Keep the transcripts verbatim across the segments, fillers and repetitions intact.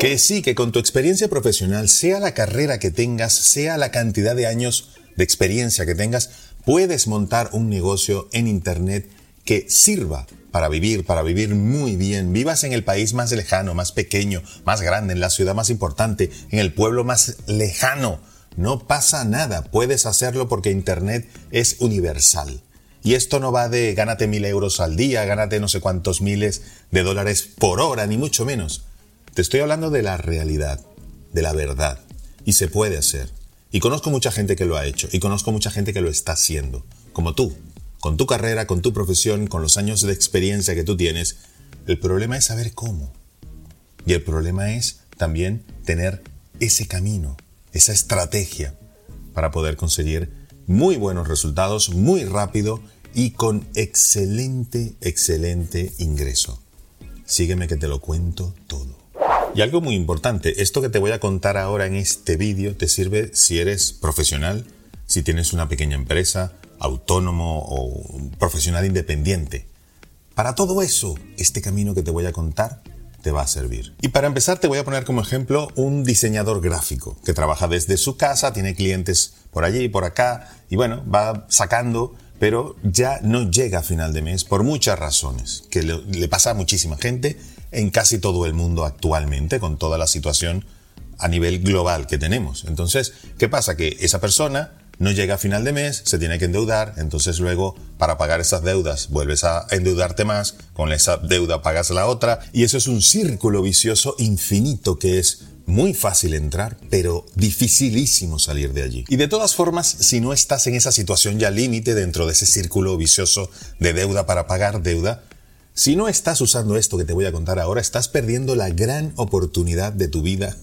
Que sí, que con tu experiencia profesional, sea la carrera que tengas, sea la cantidad de años de experiencia que tengas, puedes montar un negocio en Internet que sirva para vivir, para vivir muy bien. Vivas en el país más lejano, más pequeño, más grande, en la ciudad más importante, en el pueblo más lejano. No pasa nada, puedes hacerlo porque Internet es universal. Y esto no va de gánate mil euros al día, gánate no sé cuántos miles de dólares por hora, ni mucho menos. Te estoy hablando de la realidad, de la verdad. Y se puede hacer. Y conozco mucha gente que lo ha hecho. Y conozco mucha gente que lo está haciendo. Como tú. Con tu carrera, con tu profesión, con los años de experiencia que tú tienes. El problema es saber cómo. Y el problema es también tener ese camino, esa estrategia para poder conseguir muy buenos resultados, muy rápido y con excelente, excelente ingreso. Sígueme que te lo cuento todo. Y algo muy importante, esto que te voy a contar ahora en este vídeo te sirve si eres profesional, si tienes una pequeña empresa, autónomo o profesional independiente. Para todo eso, este camino que te voy a contar te va a servir. Y para empezar te voy a poner como ejemplo un diseñador gráfico que trabaja desde su casa, tiene clientes por allí y por acá y bueno, va sacando, pero ya no llega a final de mes por muchas razones, que le, le pasa a muchísima gente en casi todo el mundo actualmente con toda la situación a nivel global que tenemos. Entonces, ¿qué pasa? Que esa persona no llega a final de mes, se tiene que endeudar, entonces luego para pagar esas deudas vuelves a endeudarte más, con esa deuda pagas la otra y eso es un círculo vicioso infinito que es muy fácil entrar, pero dificilísimo salir de allí. Y de todas formas, si no estás en esa situación ya límite dentro de ese círculo vicioso de deuda para pagar deuda, si no estás usando esto que te voy a contar ahora, estás perdiendo la gran oportunidad de tu vida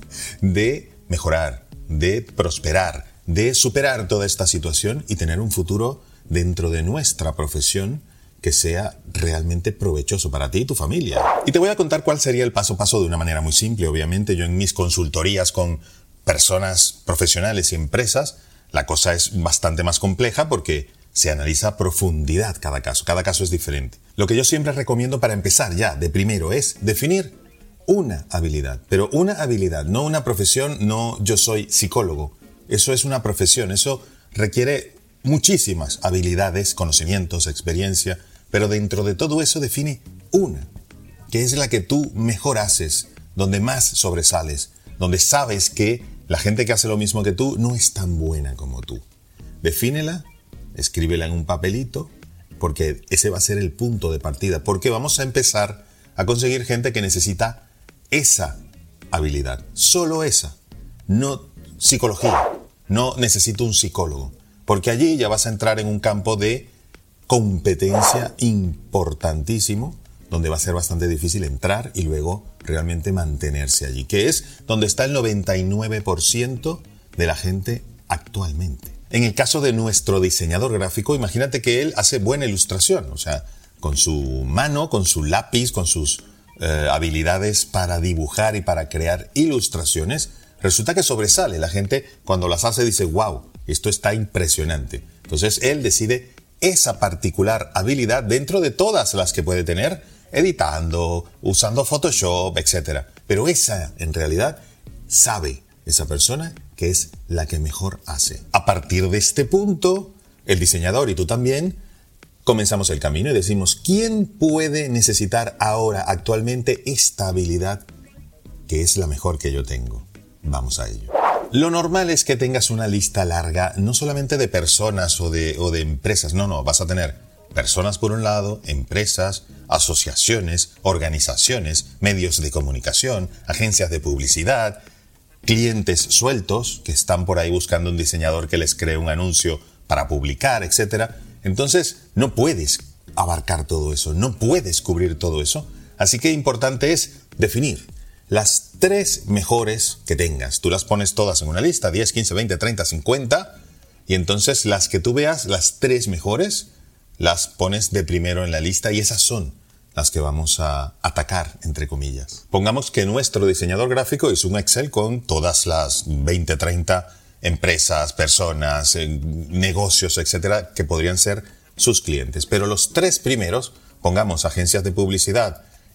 de mejorar, de prosperar, de superar toda esta situación y tener un futuro dentro de nuestra profesión que sea realmente provechoso para ti y tu familia. Y te voy a contar cuál sería el paso a paso de una manera muy simple. Obviamente yo en mis consultorías con personas profesionales y empresas, la cosa es bastante más compleja porque se analiza a profundidad cada caso. Cada caso es diferente. Lo que yo siempre recomiendo para empezar ya de primero es definir una habilidad. Pero una habilidad, no una profesión, no yo soy psicólogo. Eso es una profesión, eso requiere muchísimas habilidades, conocimientos, experiencia, pero dentro de todo eso define una, que es la que tú mejor haces, donde más sobresales, donde sabes que la gente que hace lo mismo que tú no es tan buena como tú. Defínela, escríbela en un papelito, porque ese va a ser el punto de partida, porque vamos a empezar a conseguir gente que necesita esa habilidad, solo esa, no psicología, no necesito un psicólogo, porque allí ya vas a entrar en un campo de competencia importantísimo, donde va a ser bastante difícil entrar y luego realmente mantenerse allí, que es donde está el noventa y nueve por ciento de la gente actualmente. En el caso de nuestro diseñador gráfico, imagínate que él hace buena ilustración, o sea, con su mano, con su lápiz, con sus eh, habilidades para dibujar y para crear ilustraciones, resulta que sobresale. La gente cuando las hace dice, wow, esto está impresionante. Entonces él decide esa particular habilidad dentro de todas las que puede tener, editando, usando Photoshop, etcétera. Pero esa, en realidad, sabe esa persona que es la que mejor hace. A partir de este punto, el diseñador y tú también, comenzamos el camino y decimos, ¿quién puede necesitar ahora, actualmente, esta habilidad que es la mejor que yo tengo? Vamos a ello. Lo normal es que tengas una lista larga, no solamente de personas o de, o de empresas, no, no, vas a tener personas por un lado, empresas, asociaciones, organizaciones, medios de comunicación, agencias de publicidad, clientes sueltos que están por ahí buscando un diseñador que les cree un anuncio para publicar, etcétera. Entonces, no puedes abarcar todo eso, no puedes cubrir todo eso. Así que importante es definir las tres mejores que tengas. Tú las pones todas en una lista, diez, quince, veinte, treinta, cincuenta, y entonces las que tú veas, las tres mejores, las pones de primero en la lista y esas son las que vamos a atacar, entre comillas. Pongamos que nuestro diseñador gráfico hizo un Excel con todas las veinte, treinta empresas, personas, negocios, etcétera, que podrían ser sus clientes. Pero los tres primeros, pongamos agencias de publicidad,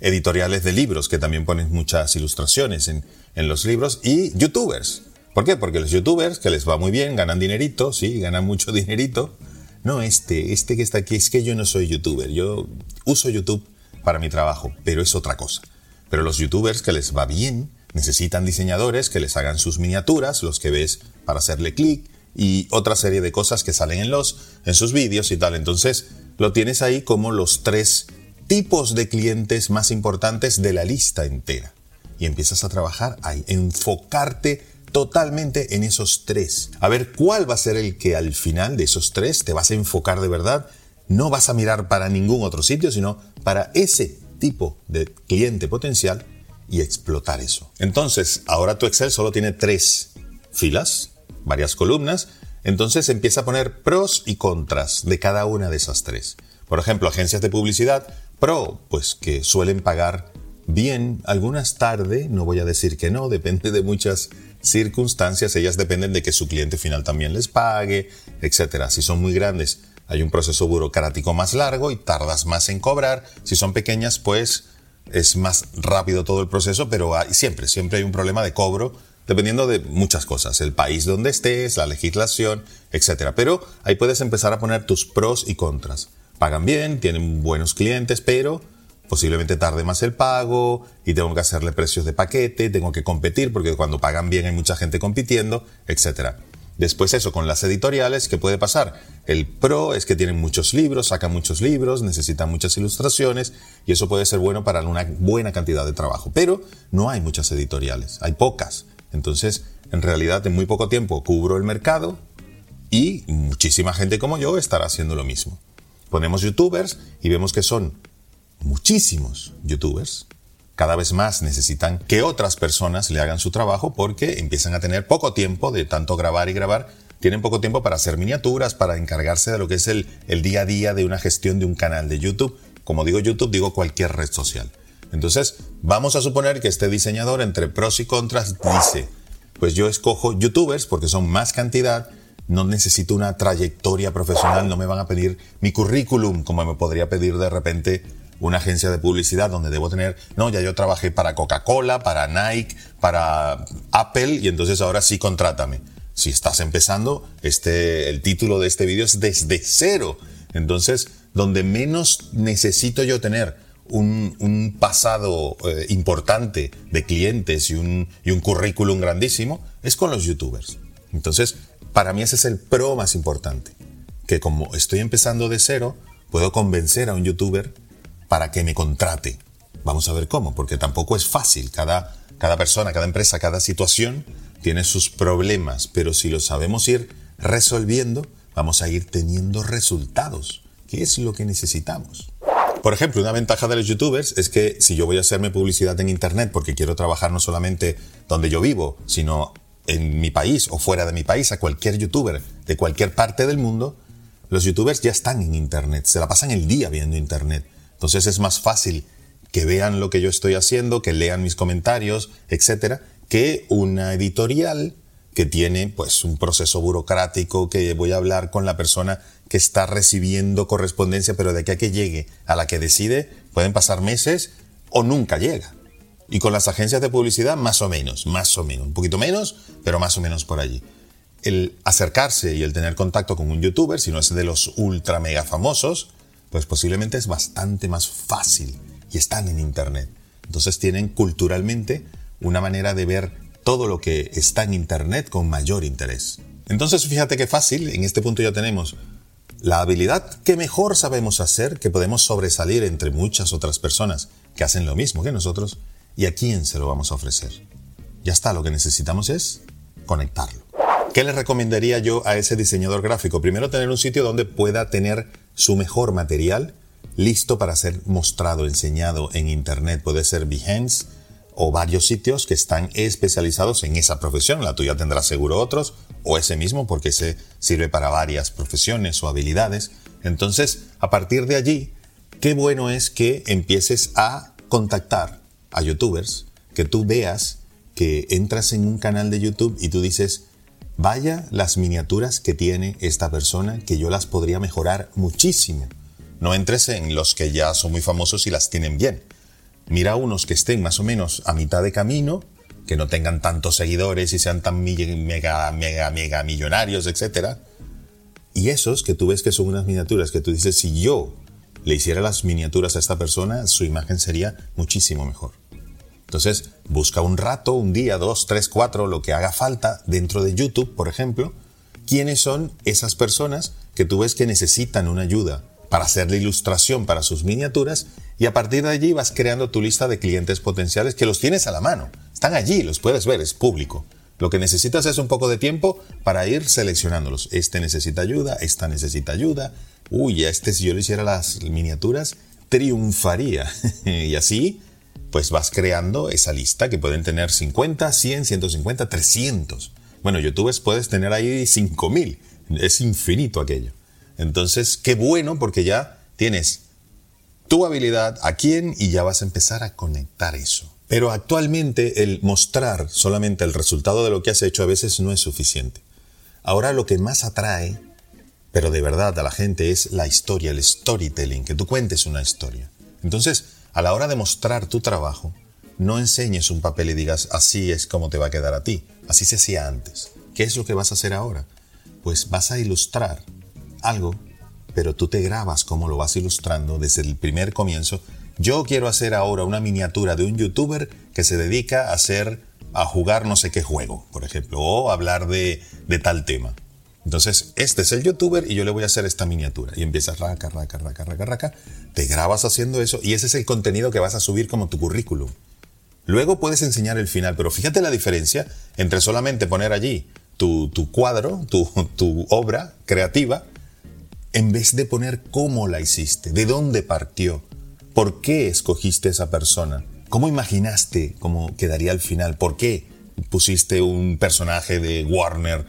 editoriales de libros que también ponen muchas ilustraciones en, en los libros, y youtubers. ¿Por qué? Porque los youtubers, que les va muy bien, ganan dinerito, sí, ganan mucho dinerito. No, este, este que está aquí, es que yo no soy youtuber, yo uso YouTube para mi trabajo, pero es otra cosa. Pero los youtubers que les va bien, necesitan diseñadores que les hagan sus miniaturas, los que ves para hacerle clic, y otra serie de cosas que salen en, los, en sus vídeos y tal. Entonces, lo tienes ahí como los tres tipos de clientes más importantes de la lista entera. Y empiezas a trabajar ahí, enfocarte totalmente en esos tres. A ver cuál va a ser el que al final de esos tres te vas a enfocar de verdad. No vas a mirar para ningún otro sitio, sino para ese tipo de cliente potencial y explotar eso. Entonces, ahora tu Excel solo tiene tres filas, varias columnas. Entonces empieza a poner pros y contras de cada una de esas tres. Por ejemplo, agencias de publicidad, pro, pues que suelen pagar bien, algunas tarde, no voy a decir que no, depende de muchas circunstancias, ellas dependen de que su cliente final también les pague, etcétera. Si son muy grandes, hay un proceso burocrático más largo y tardas más en cobrar. Si son pequeñas, pues es más rápido todo el proceso, pero hay, siempre, siempre hay un problema de cobro, dependiendo de muchas cosas, el país donde estés, la legislación, etcétera. Pero ahí puedes empezar a poner tus pros y contras. Pagan bien, tienen buenos clientes, pero posiblemente tarde más el pago y tengo que hacerle precios de paquete, tengo que competir porque cuando pagan bien hay mucha gente compitiendo, etcétera. Después eso, con las editoriales, ¿qué puede pasar? El pro es que tienen muchos libros, sacan muchos libros, necesitan muchas ilustraciones y eso puede ser bueno para una buena cantidad de trabajo. Pero no hay muchas editoriales, hay pocas. Entonces, en realidad, en muy poco tiempo cubro el mercado y muchísima gente como yo estará haciendo lo mismo. Ponemos youtubers y vemos que son muchísimos youtubers. Cada vez más necesitan que otras personas le hagan su trabajo porque empiezan a tener poco tiempo de tanto grabar y grabar. Tienen poco tiempo para hacer miniaturas, para encargarse de lo que es el, el día a día de una gestión de un canal de YouTube. Como digo YouTube, digo cualquier red social. Entonces, vamos a suponer que este diseñador, entre pros y contras, dice, pues yo escojo youtubers porque son más cantidad, no necesito una trayectoria profesional, no me van a pedir mi currículum como me podría pedir de repente una agencia de publicidad donde debo tener, no, ya yo trabajé para Coca-Cola, para Nike, para Apple y entonces ahora sí contrátame. Si estás empezando, este, el título de este vídeo es desde cero. Entonces, donde menos necesito yo tener un, un pasado eh, importante de clientes y un, y un currículum grandísimo, es con los youtubers. Entonces, para mí ese es el pro más importante. Que como estoy empezando de cero, puedo convencer a un youtuber para que me contrate. Vamos a ver cómo, porque tampoco es fácil. Cada, cada persona, cada empresa, cada situación tiene sus problemas, pero si lo sabemos ir resolviendo, vamos a ir teniendo resultados, que es lo que necesitamos. Por ejemplo, una ventaja de los youtubers es que si yo voy a hacerme publicidad en internet porque quiero trabajar no solamente donde yo vivo, sino en mi país o fuera de mi país, a cualquier youtuber de cualquier parte del mundo, los youtubers ya están en internet, se la pasan el día viendo internet. Entonces es más fácil que vean lo que yo estoy haciendo, que lean mis comentarios, etcétera, que una editorial que tiene pues un proceso burocrático, que voy a hablar con la persona que está recibiendo correspondencia, pero de aquí a que llegue a la que decide pueden pasar meses o nunca llega. Y con las agencias de publicidad más o menos, más o menos, un poquito menos, pero más o menos por allí. El acercarse y el tener contacto con un youtuber, si no es de los ultra mega famosos, pues posiblemente es bastante más fácil y están en internet. Entonces tienen culturalmente una manera de ver todo lo que está en internet con mayor interés. Entonces fíjate qué fácil, en este punto ya tenemos la habilidad que mejor sabemos hacer, que podemos sobresalir entre muchas otras personas que hacen lo mismo que nosotros, y a quién se lo vamos a ofrecer. Ya está, lo que necesitamos es conectarlo. ¿Qué le recomendaría yo a ese diseñador gráfico? Primero, tener un sitio donde pueda tener su mejor material listo para ser mostrado, enseñado en internet. Puede ser Behance o varios sitios que están especializados en esa profesión. La tuya tendrá seguro otros, o ese mismo, porque ese sirve para varias profesiones o habilidades. Entonces, a partir de allí, qué bueno es que empieces a contactar a youtubers, que tú veas que entras en un canal de YouTube y tú dices, vaya las miniaturas que tiene esta persona, que yo las podría mejorar muchísimo. No entres en los que ya son muy famosos y las tienen bien. mira unos que estén más o menos a mitad de camino, que no tengan tantos seguidores y sean tan mega, mega, mega millonarios, etcétera. Y esos que tú ves que son unas miniaturas que tú dices, si yo le hiciera las miniaturas a esta persona, su imagen sería muchísimo mejor. Entonces, busca un rato, un día, dos, tres, cuatro, lo que haga falta dentro de YouTube, por ejemplo, quiénes son esas personas que tú ves que necesitan una ayuda para hacer la ilustración para sus miniaturas, y a partir de allí vas creando tu lista de clientes potenciales que los tienes a la mano. Están allí, los puedes ver, es público. Lo que necesitas es un poco de tiempo para ir seleccionándolos. Este necesita ayuda, esta necesita ayuda. Uy, a este si yo le hiciera las miniaturas, triunfaría. Y así, pues vas creando esa lista que pueden tener cincuenta, cien, ciento cincuenta, trescientos. Bueno, youtubers puedes tener ahí cinco mil. Es infinito aquello. Entonces, qué bueno, porque ya tienes tu habilidad, a quién, y ya vas a empezar a conectar eso. Pero actualmente el mostrar solamente el resultado de lo que has hecho a veces no es suficiente. Ahora lo que más atrae, pero de verdad a la gente, es la historia, el storytelling, que tú cuentes una historia. Entonces, a la hora de mostrar tu trabajo, no enseñes un papel y digas, así es como te va a quedar a ti. Así se hacía antes. ¿Qué es lo que vas a hacer ahora? Pues vas a ilustrar algo, pero tú te grabas cómo lo vas ilustrando desde el primer comienzo. Yo quiero hacer ahora una miniatura de un youtuber que se dedica a hacer, a jugar no sé qué juego, por ejemplo, o hablar de, de tal tema. Entonces, este es el youtuber y yo le voy a hacer esta miniatura. Y empiezas raca, raca, raca, raca, raca, te grabas haciendo eso y ese es el contenido que vas a subir como tu currículum. Luego puedes enseñar el final, pero fíjate la diferencia entre solamente poner allí tu, tu cuadro, tu, tu obra creativa, en vez de poner cómo la hiciste, de dónde partió, por qué escogiste esa persona, cómo imaginaste cómo quedaría al final, por qué pusiste un personaje de Warner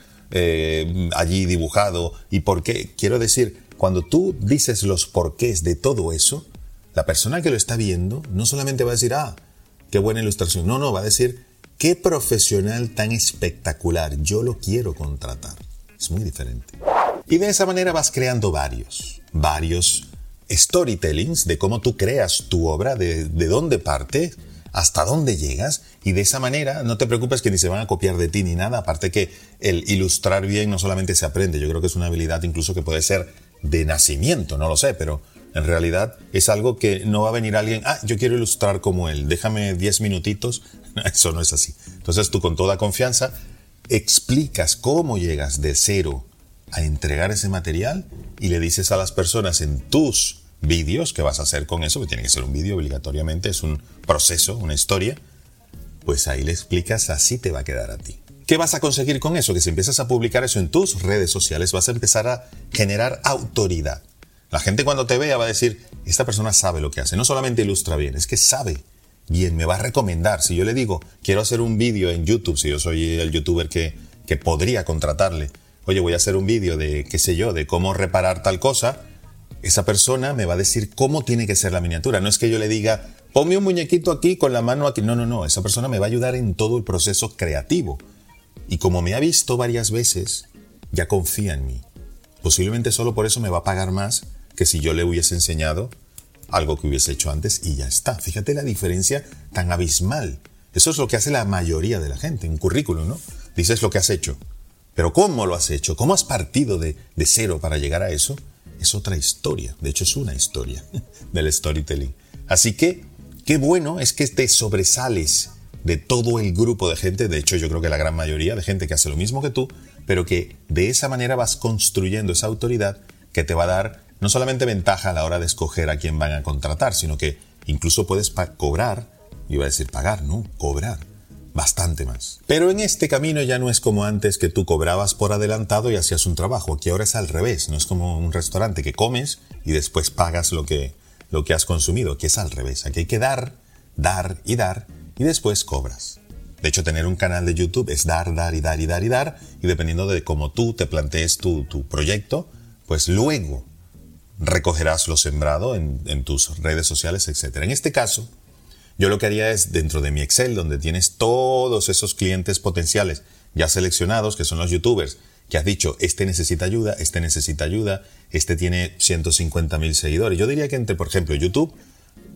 eh, allí dibujado y por qué. Quiero decir, cuando tú dices los porqués de todo eso, la persona que lo está viendo no solamente va a decir, ah, qué buena ilustración, no, no, va a decir, qué profesional tan espectacular, yo lo quiero contratar. Es muy diferente. Y de esa manera vas creando varios, varios storytellings de cómo tú creas tu obra, de, de dónde parte, hasta dónde llegas, y de esa manera no te preocupes que ni se van a copiar de ti ni nada, aparte que el ilustrar bien no solamente se aprende, yo creo que es una habilidad incluso que puede ser de nacimiento, no lo sé, pero en realidad es algo que no va a venir alguien, ah, yo quiero ilustrar como él, déjame diez minutitos, eso no es así. Entonces tú con toda confianza explicas cómo llegas de cero a entregar ese material y le dices a las personas en tus vídeos, ¿qué vas a hacer con eso? Que tiene que ser un vídeo obligatoriamente, es un proceso, una historia. Pues ahí le explicas, así te va a quedar a ti. ¿Qué vas a conseguir con eso? Que si empiezas a publicar eso en tus redes sociales, vas a empezar a generar autoridad. La gente cuando te vea va a decir, esta persona sabe lo que hace, no solamente ilustra bien, es que sabe bien, me va a recomendar. Si yo le digo, quiero hacer un vídeo en YouTube, si yo soy el youtuber que, que podría contratarle, oye, voy a hacer un vídeo de, qué sé yo, de cómo reparar tal cosa, esa persona me va a decir cómo tiene que ser la miniatura. No es que yo le diga, ponme un muñequito aquí con la mano aquí. No, no, no. Esa persona me va a ayudar en todo el proceso creativo. Y como me ha visto varias veces, ya confía en mí. Posiblemente solo por eso me va a pagar más que si yo le hubiese enseñado algo que hubiese hecho antes y ya está. Fíjate la diferencia tan abismal. Eso es lo que hace la mayoría de la gente, un currículum, ¿no? Dices lo que has hecho. Pero ¿cómo lo has hecho? ¿Cómo has partido de, de cero para llegar a eso? Es otra historia. De hecho, es una historia del storytelling. Así que, qué bueno es que te sobresales de todo el grupo de gente. De hecho, yo creo que la gran mayoría de gente que hace lo mismo que tú, pero que de esa manera vas construyendo esa autoridad que te va a dar no solamente ventaja a la hora de escoger a quién van a contratar, sino que incluso puedes pa- cobrar, iba a decir pagar, no, cobrar. Bastante más. Pero en este camino ya no es como antes que tú cobrabas por adelantado y hacías un trabajo. Aquí ahora es al revés. No es como un restaurante que comes y después pagas lo que, lo que has consumido. Aquí es al revés. Aquí hay que dar, dar y dar y después cobras. De hecho, tener un canal de YouTube es dar, dar y dar y dar y dar. Y dependiendo de cómo tú te plantees tu, tu proyecto, pues luego recogerás lo sembrado en, en tus redes sociales, etcétera. En este caso, yo lo que haría es, dentro de mi Excel, donde tienes todos esos clientes potenciales ya seleccionados, que son los youtubers, que has dicho, este necesita ayuda, este necesita ayuda, este tiene ciento cincuenta mil seguidores. Yo diría que entre, por ejemplo, YouTube,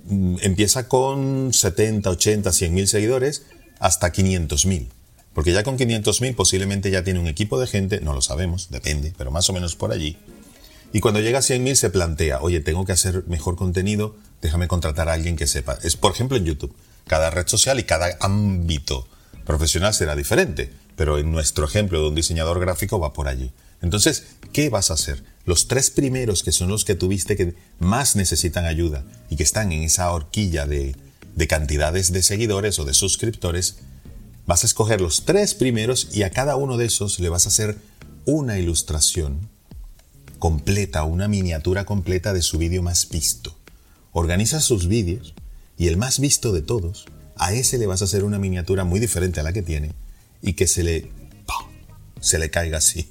empieza con setenta, ochenta, cien mil seguidores hasta quinientos mil. Porque ya con quinientos mil posiblemente ya tiene un equipo de gente, no lo sabemos, depende, pero más o menos por allí. Y cuando llega a cien mil se plantea, oye, tengo que hacer mejor contenido, déjame contratar a alguien que sepa. Es, por ejemplo, en YouTube. Cada red social y cada ámbito profesional será diferente, pero en nuestro ejemplo de un diseñador gráfico va por allí. Entonces, ¿qué vas a hacer? Los tres primeros, que son los que tuviste que más necesitan ayuda y que están en esa horquilla de, de cantidades de seguidores o de suscriptores, vas a escoger los tres primeros y a cada uno de esos le vas a hacer una ilustración completa, una miniatura completa de su vídeo más visto. Organizas sus vídeos y el más visto de todos, a ese le vas a hacer una miniatura muy diferente a la que tiene y que se le, ¡pum!, se le caiga así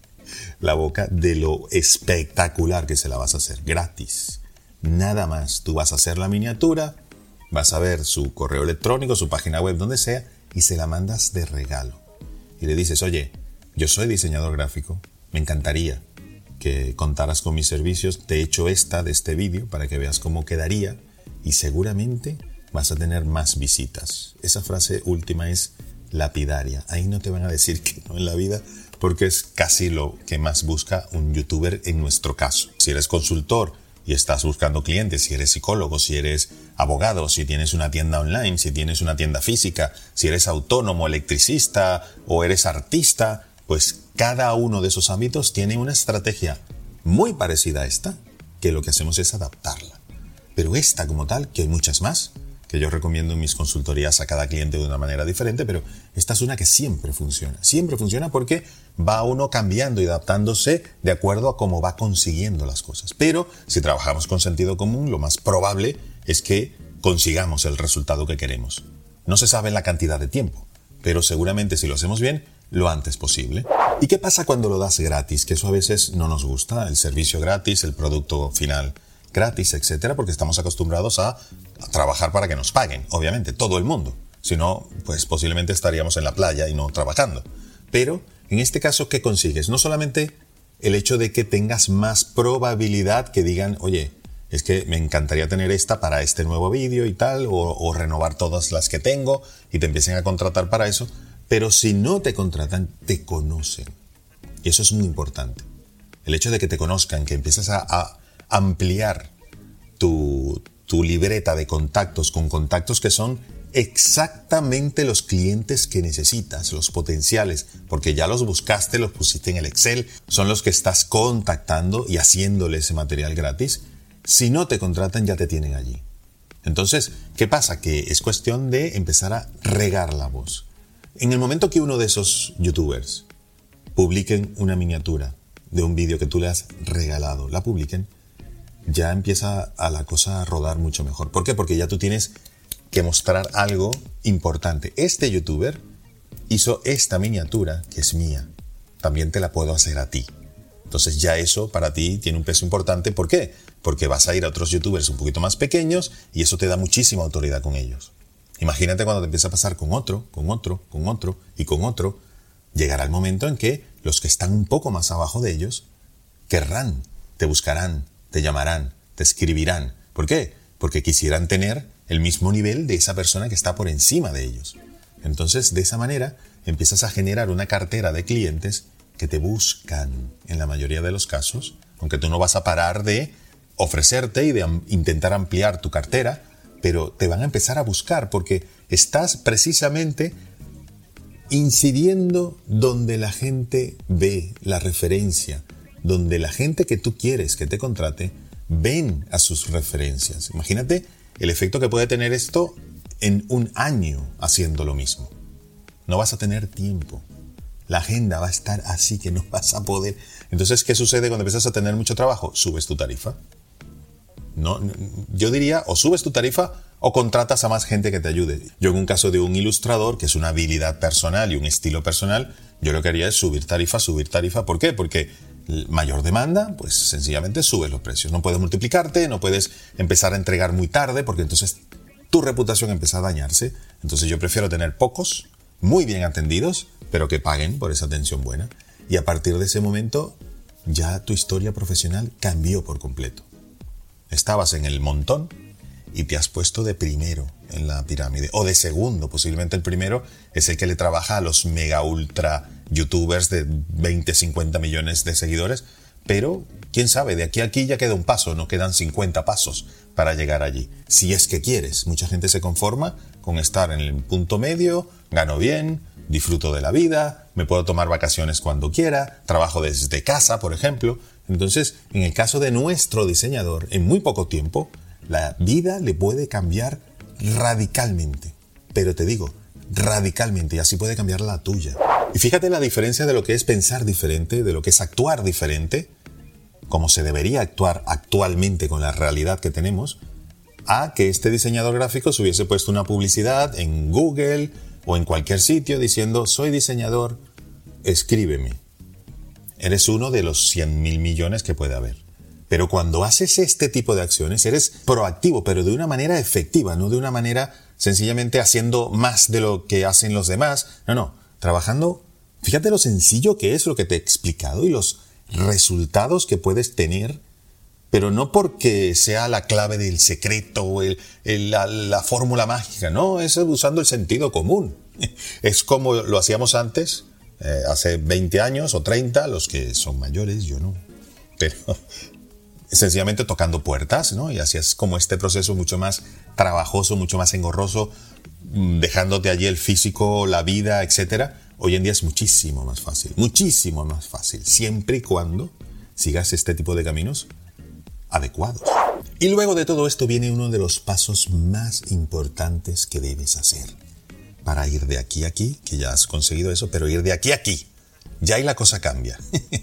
la boca de lo espectacular que se la vas a hacer, gratis. Nada más, tú vas a hacer la miniatura, vas a ver su correo electrónico, su página web, donde sea, y se la mandas de regalo. Y le dices, oye, yo soy diseñador gráfico, me encantaría que contaras con mis servicios, te he hecho esta de este vídeo para que veas cómo quedaría y seguramente vas a tener más visitas. Esa frase última es lapidaria. Ahí no te van a decir que no en la vida, porque es casi lo que más busca un youtuber en nuestro caso. Si eres consultor y estás buscando clientes, si eres psicólogo, si eres abogado, si tienes una tienda online, si tienes una tienda física, si eres autónomo, electricista o eres artista, pues cada uno de esos ámbitos tiene una estrategia muy parecida a esta, que lo que hacemos es adaptarla. Pero esta como tal, que hay muchas más, que yo recomiendo en mis consultorías a cada cliente de una manera diferente, pero esta es una que siempre funciona. Siempre funciona porque va uno cambiando y adaptándose de acuerdo a cómo va consiguiendo las cosas. Pero si trabajamos con sentido común, lo más probable es que consigamos el resultado que queremos. No se sabe la cantidad de tiempo, pero seguramente si lo hacemos bien, lo antes posible. ¿Y qué pasa cuando lo das gratis? Que eso a veces no nos gusta, el servicio gratis, el producto final gratis, etcétera, porque estamos acostumbrados a, a trabajar para que nos paguen, obviamente, todo el mundo. Si no, pues posiblemente estaríamos en la playa y no trabajando. Pero, en este caso, ¿qué consigues? No solamente el hecho de que tengas más probabilidad que digan, oye, es que me encantaría tener esta para este nuevo vídeo y tal, o, o renovar todas las que tengo y te empiecen a contratar para eso, pero si no te contratan, te conocen. Y eso es muy importante. El hecho de que te conozcan, que empiezas a, a ampliar tu, tu libreta de contactos con contactos que son exactamente los clientes que necesitas, los potenciales, porque ya los buscaste, los pusiste en el Excel, son los que estás contactando y haciéndole ese material gratis. Si no te contratan, ya te tienen allí. Entonces, ¿qué pasa? Que es cuestión de empezar a regar la voz. En el momento que uno de esos youtubers publiquen una miniatura de un vídeo que tú le has regalado, la publiquen, ya empieza a la cosa a rodar mucho mejor. ¿Por qué? Porque ya tú tienes que mostrar algo importante. Este youtuber hizo esta miniatura que es mía. También te la puedo hacer a ti. Entonces ya eso para ti tiene un peso importante. ¿Por qué? Porque vas a ir a otros youtubers un poquito más pequeños y eso te da muchísima autoridad con ellos. Imagínate cuando te empieza a pasar con otro, con otro, con otro y con otro. Llegará el momento en que los que están un poco más abajo de ellos querrán, te buscarán, te llamarán, te escribirán. ¿Por qué? Porque quisieran tener el mismo nivel de esa persona que está por encima de ellos. Entonces, de esa manera, empiezas a generar una cartera de clientes que te buscan en la mayoría de los casos, aunque tú no vas a parar de ofrecerte y de am- intentar ampliar tu cartera, pero te van a empezar a buscar porque estás precisamente incidiendo donde la gente ve la referencia, donde la gente que tú quieres que te contrate ven a sus referencias. Imagínate el efecto que puede tener esto en un año haciendo lo mismo. No vas a tener tiempo. La agenda va a estar así que no vas a poder. Entonces, ¿qué sucede cuando empiezas a tener mucho trabajo? Subes tu tarifa. No, yo diría, o subes tu tarifa o contratas a más gente que te ayude. Yo en un caso de un ilustrador, que es una habilidad personal y un estilo personal, yo lo que haría es subir tarifa, subir tarifa. ¿Por qué? Porque mayor demanda, pues sencillamente subes los precios. No puedes multiplicarte, no puedes empezar a entregar muy tarde, porque entonces tu reputación empieza a dañarse. Entonces yo prefiero tener pocos, muy bien atendidos, pero que paguen por esa atención buena. Y a partir de ese momento, ya tu historia profesional cambió por completo. Estabas en el montón y te has puesto de primero en la pirámide, o de segundo. Posiblemente el primero es el que le trabaja a los mega ultra youtubers de veinte, cincuenta millones de seguidores, pero quién sabe, de aquí a aquí ya queda un paso, no quedan cincuenta pasos para llegar allí. Si es que quieres, mucha gente se conforma con estar en el punto medio, gano bien, disfruto de la vida, me puedo tomar vacaciones cuando quiera, trabajo desde casa, por ejemplo. Entonces, en el caso de nuestro diseñador, en muy poco tiempo, la vida le puede cambiar radicalmente. Pero te digo, radicalmente, y así puede cambiar la tuya. Y fíjate la diferencia de lo que es pensar diferente, de lo que es actuar diferente, como se debería actuar actualmente con la realidad que tenemos, a que este diseñador gráfico se hubiese puesto una publicidad en Google o en cualquier sitio diciendo: soy diseñador, escríbeme. Eres uno de los cien mil millones que puede haber. Pero cuando haces este tipo de acciones, eres proactivo, pero de una manera efectiva, no de una manera sencillamente haciendo más de lo que hacen los demás. No, no, trabajando. Fíjate lo sencillo que es lo que te he explicado y los resultados que puedes tener, pero no porque sea la clave del secreto, el, el, la, la fórmula mágica, no, es usando el sentido común. Es como lo hacíamos antes, eh, hace veinte años o treinta, los que son mayores, yo no, pero sencillamente tocando puertas, ¿no? Y así es como este proceso mucho más trabajoso, mucho más engorroso, dejándote allí el físico, la vida, etcétera. Hoy en día es muchísimo más fácil, muchísimo más fácil, siempre y cuando sigas este tipo de caminos adecuados. Y luego de todo esto viene uno de los pasos más importantes que debes hacer para ir de aquí a aquí, que ya has conseguido eso, pero ir de aquí a aquí. Ya ahí la cosa cambia.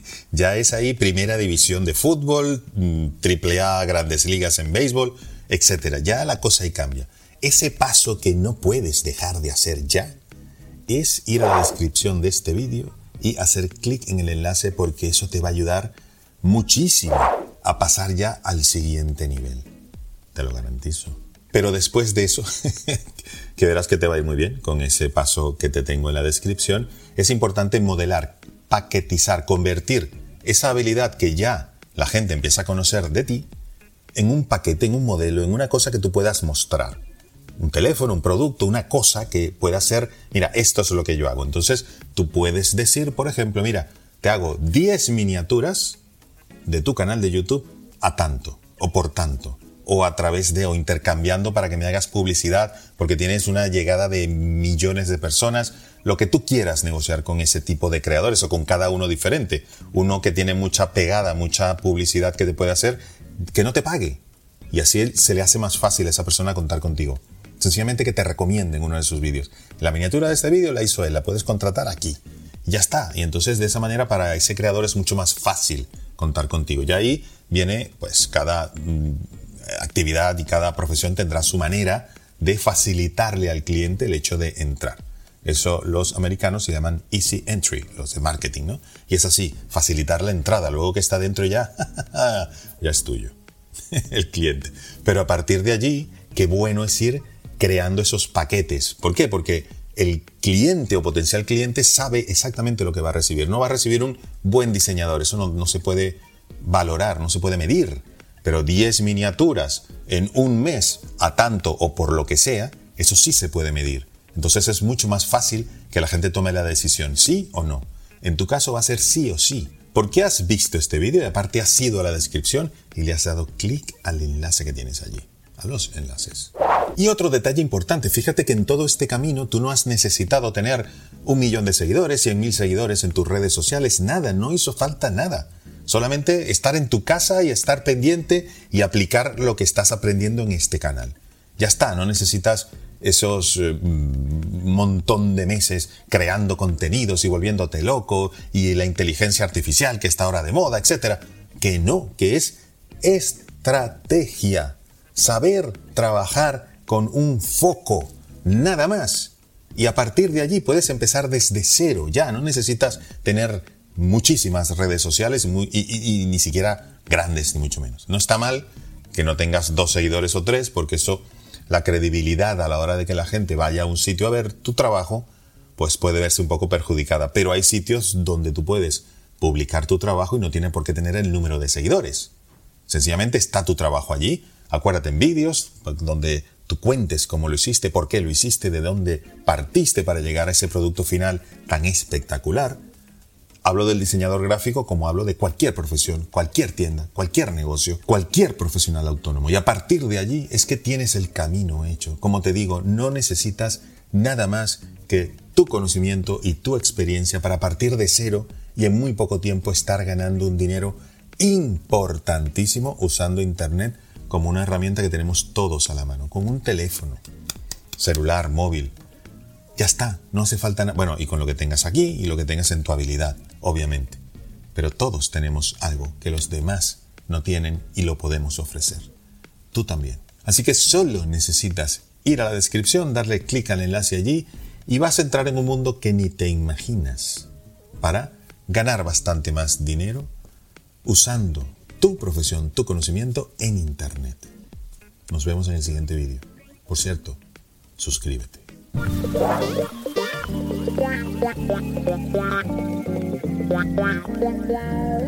Ya es ahí primera división de fútbol, triple A, grandes ligas en béisbol, etcétera. Ya la cosa ahí cambia. Ese paso que no puedes dejar de hacer ya es ir a la descripción de este vídeo y hacer clic en el enlace, porque eso te va a ayudar muchísimo a pasar ya al siguiente nivel. Te lo garantizo. Pero después de eso, que verás que te va a ir muy bien con ese paso que te tengo en la descripción, es importante modelar, paquetizar, convertir esa habilidad que ya la gente empieza a conocer de ti en un paquete, en un modelo, en una cosa que tú puedas mostrar. Un teléfono, un producto, una cosa que pueda ser: mira, esto es lo que yo hago. Entonces, tú puedes decir, por ejemplo, mira, te hago diez miniaturas de tu canal de YouTube a tanto, o por tanto, o a través de, o intercambiando para que me hagas publicidad, porque tienes una llegada de millones de personas, lo que tú quieras negociar con ese tipo de creadores, o con cada uno diferente. Uno que tiene mucha pegada, mucha publicidad que te puede hacer, que no te pague. Y así se le hace más fácil a esa persona contar contigo. Sencillamente que te recomienden uno de sus vídeos. La miniatura de este vídeo la hizo él, la puedes contratar aquí. Y ya está. Y entonces de esa manera para ese creador es mucho más fácil contar contigo. Y ahí viene, pues cada mm, actividad y cada profesión tendrá su manera de facilitarle al cliente el hecho de entrar. Eso los americanos se llaman easy entry, los de marketing, ¿no? Y es así, facilitar la entrada. Luego que está dentro ya, ya es tuyo, el cliente. Pero a partir de allí, qué bueno es ir creando esos paquetes. ¿Por qué? Porque el cliente o potencial cliente sabe exactamente lo que va a recibir. No va a recibir un buen diseñador, eso no, no se puede valorar, no se puede medir. Pero diez miniaturas en un mes a tanto o por lo que sea, eso sí se puede medir. Entonces es mucho más fácil que la gente tome la decisión, sí o no. En tu caso va a ser sí o sí. Porque has visto este vídeo y aparte has ido a la descripción y le has dado clic al enlace que tienes allí, a los enlaces. Y otro detalle importante, fíjate que en todo este camino tú no has necesitado tener un millón de seguidores, cien mil seguidores en tus redes sociales, nada, no hizo falta nada. Solamente estar en tu casa y estar pendiente y aplicar lo que estás aprendiendo en este canal. Ya está, no necesitas esos eh, montón de meses creando contenidos y volviéndote loco y la inteligencia artificial que está ahora de moda, etcétera. Que no, que es estrategia. Saber trabajar con un foco, nada más. Y a partir de allí puedes empezar desde cero. Ya no necesitas tener muchísimas redes sociales muy, y, y, y ni siquiera grandes, ni mucho menos. No está mal que no tengas dos seguidores o tres, porque eso, la credibilidad a la hora de que la gente vaya a un sitio a ver tu trabajo, pues puede verse un poco perjudicada. Pero hay sitios donde tú puedes publicar tu trabajo y no tiene por qué tener el número de seguidores. Sencillamente está tu trabajo allí. Acuérdate en vídeos donde tú cuentes cómo lo hiciste, por qué lo hiciste, de dónde partiste para llegar a ese producto final tan espectacular. Hablo del diseñador gráfico como hablo de cualquier profesión, cualquier tienda, cualquier negocio, cualquier profesional autónomo. Y a partir de allí es que tienes el camino hecho. Como te digo, no necesitas nada más que tu conocimiento y tu experiencia para partir de cero y en muy poco tiempo estar ganando un dinero importantísimo usando Internet como una herramienta que tenemos todos a la mano, con un teléfono, celular, móvil. Ya está, no hace falta nada. Bueno, y con lo que tengas aquí y lo que tengas en tu habilidad, obviamente. Pero todos tenemos algo que los demás no tienen y lo podemos ofrecer. Tú también. Así que solo necesitas ir a la descripción, darle clic al enlace allí y vas a entrar en un mundo que ni te imaginas para ganar bastante más dinero usando tu profesión, tu conocimiento en Internet. Nos vemos en el siguiente vídeo. Por cierto, suscríbete. Wow.